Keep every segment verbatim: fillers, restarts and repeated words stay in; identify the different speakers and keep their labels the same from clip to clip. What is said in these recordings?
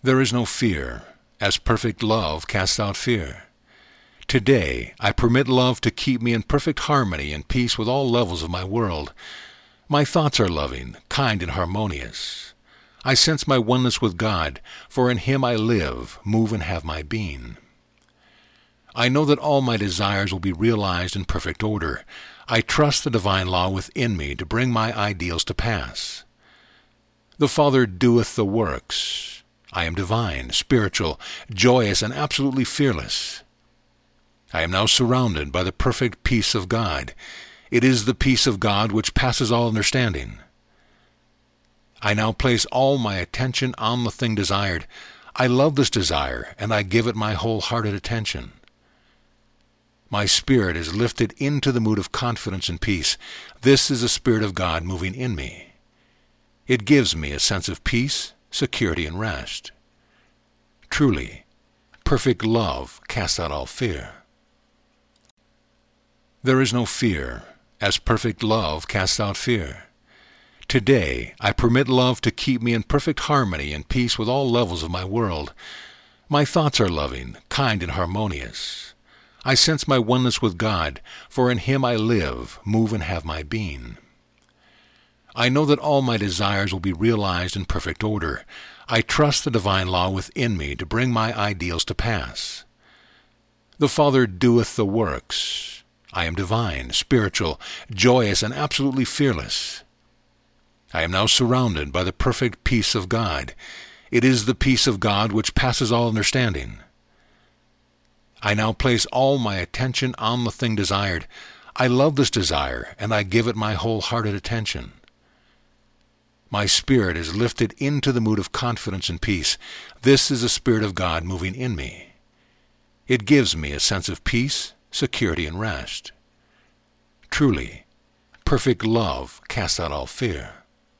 Speaker 1: There is no fear, as perfect love casts out fear. Today, I permit love to keep me in perfect harmony and peace with all levels of my world. My thoughts are loving, kind, and harmonious. I sense my oneness with God, for in Him I live, move, and have my being. I know that all my desires will be realized in perfect order. I trust the divine law within me to bring my ideals to pass. The Father doeth the works. I am divine, spiritual, joyous, and absolutely fearless. I am now surrounded by the perfect peace of God. It is the peace of God which passes all understanding. I now place all my attention on the thing desired. I love this desire, and I give it my wholehearted attention. My spirit is lifted into the mood of confidence and peace. This is the Spirit of God moving in me. It gives me a sense of peace, security, and rest. Truly, perfect love casts out all fear. There is no fear, as perfect love casts out fear. Today, I permit love to keep me in perfect harmony and peace with all levels of my world. My thoughts are loving, kind, and harmonious. I sense my oneness with God, for in Him I live, move, and have my being. I know that all my desires will be realized in perfect order. I trust the divine law within me to bring my ideals to pass. The Father doeth the works. I am divine, spiritual, joyous, and absolutely fearless. I am now surrounded by the perfect peace of God. It is the peace of God which passes all understanding. I now place all my attention on the thing desired. I love this desire, and I give it my wholehearted attention. My spirit is lifted into the mood of confidence and peace. This is the Spirit of God moving in me. It gives me a sense of peace, security, and rest. Truly, perfect love casts out all fear.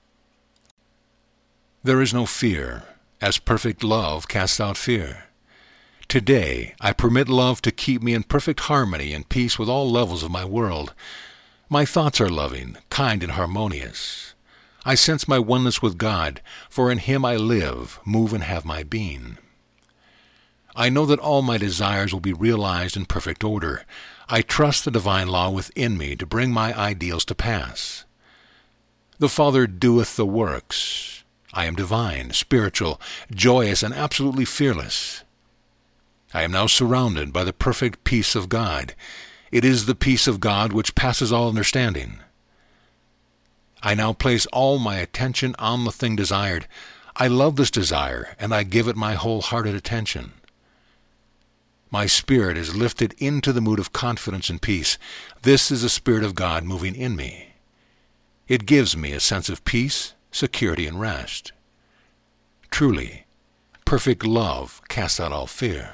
Speaker 1: There is no fear, as perfect love casts out fear. Today, I permit love to keep me in perfect harmony and peace with all levels of my world. My thoughts are loving, kind, and harmonious. I sense my oneness with God, for in Him I live, move, and have my being. I know that all my desires will be realized in perfect order. I trust the divine law within me to bring my ideals to pass. The Father doeth the works. I am divine, spiritual, joyous, and absolutely fearless. I am now surrounded by the perfect peace of God. It is the peace of God which passes all understanding. I now place all my attention on the thing desired. I love this desire, and I give it my wholehearted attention. My spirit is lifted into the mood of confidence and peace. This is the Spirit of God moving in me. It gives me a sense of peace, security, and rest. Truly, perfect love casts out all fear.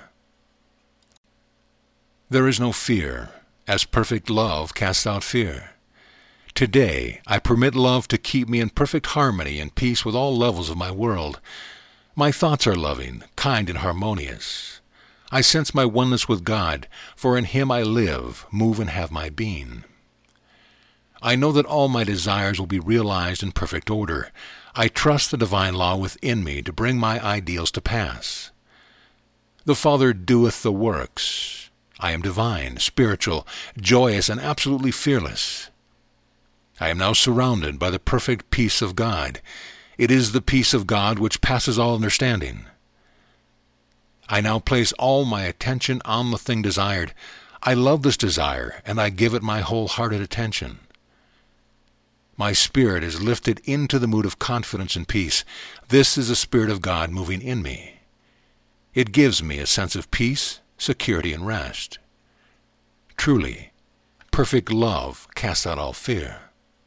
Speaker 1: There is no fear, as perfect love casts out fear. Today, I permit love to keep me in perfect harmony and peace with all levels of my world. My thoughts are loving, kind, and harmonious. I sense my oneness with God, for in Him I live, move, and have my being. I know that all my desires will be realized in perfect order. I trust the divine law within me to bring my ideals to pass. The Father doeth the works. I am divine, spiritual, joyous, and absolutely fearless. I am now surrounded by the perfect peace of God. It is the peace of God which passes all understanding. I now place all my attention on the thing desired. I love this desire, and I give it my wholehearted attention. My spirit is lifted into the mood of confidence and peace. This is the Spirit of God moving in me. It gives me a sense of peace, security, and rest. Truly, perfect love casts out all fear.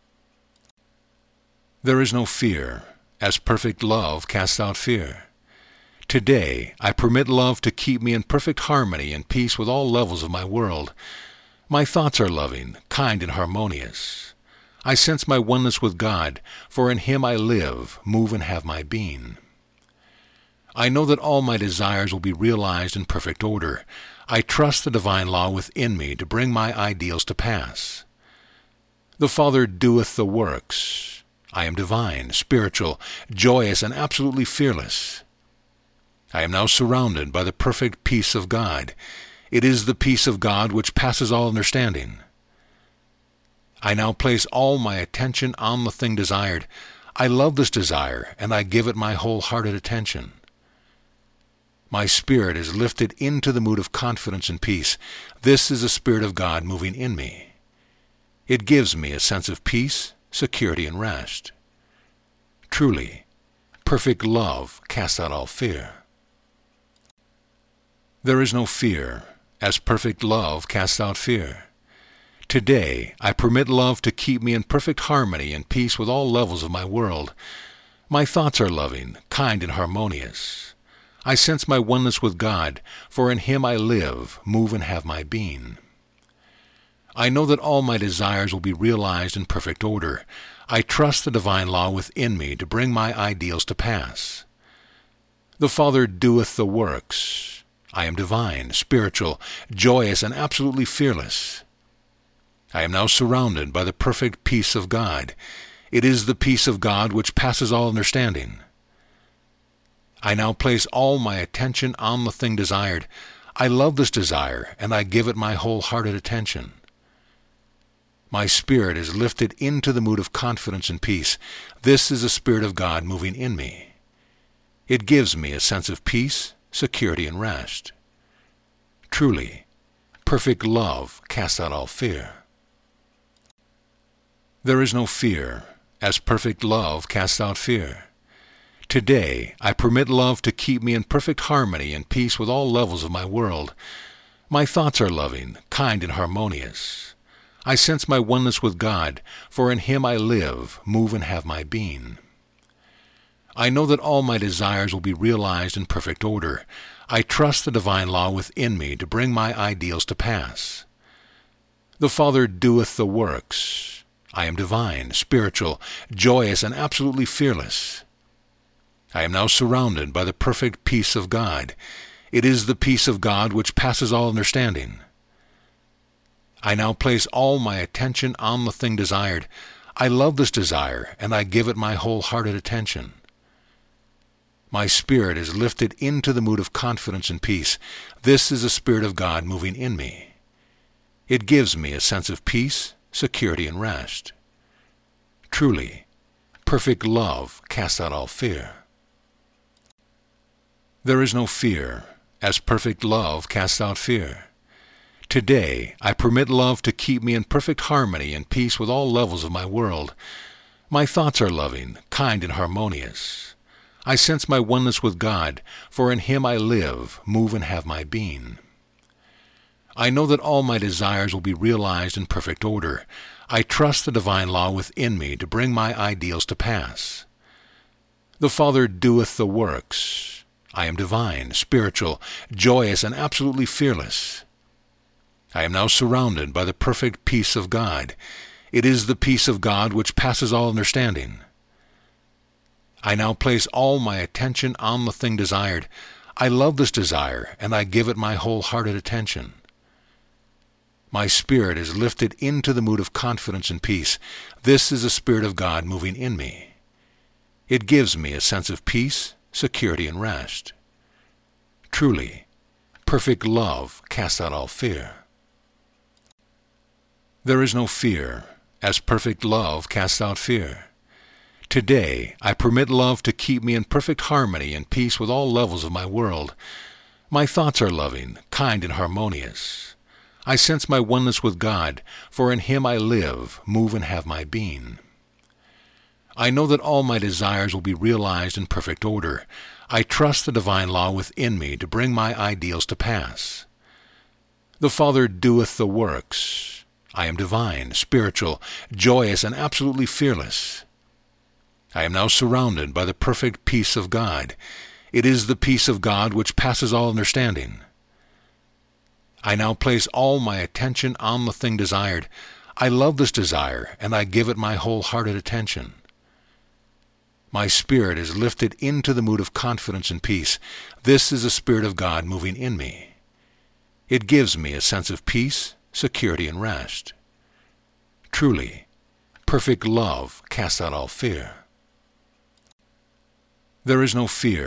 Speaker 1: There is no fear, as perfect love casts out fear. Today, I permit love to keep me in perfect harmony and peace with all levels of my world. My thoughts are loving, kind, and harmonious. I sense my oneness with God, for in Him I live, move, and have my being. I know that all my desires will be realized in perfect order. I trust the divine law within me to bring my ideals to pass. The Father doeth the works. I am divine, spiritual, joyous, and absolutely fearless. I am now surrounded by the perfect peace of God. It is the peace of God which passes all understanding. I now place all my attention on the thing desired. I love this desire, and I give it my wholehearted attention. My spirit is lifted into the mood of confidence and peace. This is the Spirit of God moving in me. It gives me a sense of peace, security, and rest. Truly, perfect love casts out all fear. There is no fear, as perfect love casts out fear. Today, I permit love to keep me in perfect harmony and peace with all levels of my world. My thoughts are loving, kind, and harmonious. I sense my oneness with God, for in Him I live, move, and have my being. I know that all my desires will be realized in perfect order. I trust the divine law within me to bring my ideals to pass. The Father doeth the works. I am divine, spiritual, joyous, and absolutely fearless. I am now surrounded by the perfect peace of God. It is the peace of God which passes all understanding. I now place all my attention on the thing desired. I love this desire, and I give it my wholehearted attention. My spirit is lifted into the mood of confidence and peace. This is the Spirit of God moving in me. It gives me a sense of peace, security, and rest. Truly, perfect love casts out all fear. There is no fear, as perfect love casts out fear. Today, I permit love to keep me in perfect harmony and peace with all levels of my world. My thoughts are loving, kind, and harmonious. I sense my oneness with God, for in Him I live, move, and have my being. I know that all my desires will be realized in perfect order. I trust the divine law within me to bring my ideals to pass. The Father doeth the works. I am divine, spiritual, joyous, and absolutely fearless. I am now surrounded by the perfect peace of God. It is the peace of God which passes all understanding. I now place all my attention on the thing desired. I love this desire, and I give it my wholehearted attention. My spirit is lifted into the mood of confidence and peace. This is the Spirit of God moving in me. It gives me a sense of peace, security, and rest. Truly, perfect love casts out all fear. There is no fear, as perfect love casts out fear. Today, I permit love to keep me in perfect harmony and peace with all levels of my world. My thoughts are loving, kind, and harmonious. I sense my oneness with God, for in Him I live, move, and have my being. I know that all my desires will be realized in perfect order. I trust the divine law within me to bring my ideals to pass. The Father doeth the works. I am divine, spiritual, joyous, and absolutely fearless. I am now surrounded by the perfect peace of God. It is the peace of God which passes all understanding. I now place all my attention on the thing desired. I love this desire, and I give it my wholehearted attention. My spirit is lifted into the mood of confidence and peace. This is the Spirit of God moving in me. It gives me a sense of peace, security, and rest. Truly, perfect love casts out all fear. There is no fear, as perfect love casts out fear. Today, I permit love to keep me in perfect harmony and peace with all levels of my world. My thoughts are loving, kind, and harmonious. I sense my oneness with God, for in Him I live, move, and have my being. I know that all my desires will be realized in perfect order. I trust the divine law within me to bring my ideals to pass. The Father doeth the works. I am divine, spiritual, joyous, and absolutely fearless. I am now surrounded by the perfect peace of God. It is the peace of God which passes all understanding. I now place all my attention on the thing desired. I love this desire, and I give it my wholehearted attention. My spirit is lifted into the mood of confidence and peace. This is the Spirit of God moving in me. It gives me a sense of peace, security, and rest. Truly, perfect love casts out all fear. There is no fear,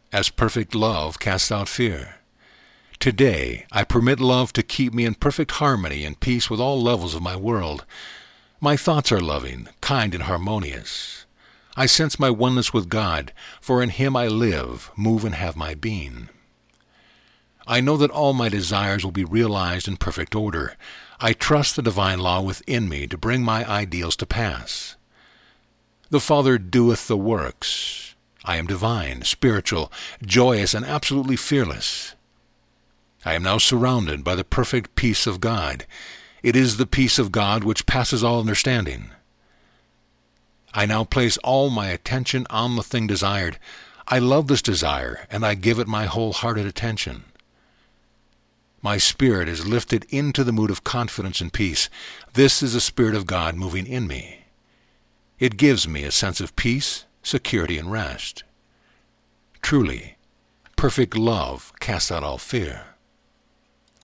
Speaker 1: as perfect love casts out fear. Today, I permit love to keep me in perfect harmony and peace with all levels of my world. My thoughts are loving, kind, and harmonious. I sense my oneness with God, for in Him I live, move, and have my being. I know that all my desires will be realized in perfect order. I trust the divine law within me to bring my ideals to pass. The Father doeth the works. I am divine, spiritual, joyous, and absolutely fearless. I am now surrounded by the perfect peace of God. It is the peace of God which passes all understanding. I now place all my attention on the thing desired. I love this desire, and I give it my wholehearted attention. My spirit is lifted into the mood of confidence and peace. This is the Spirit of God moving in me. It gives me a sense of peace, security, and rest. Truly, perfect love casts out all fear.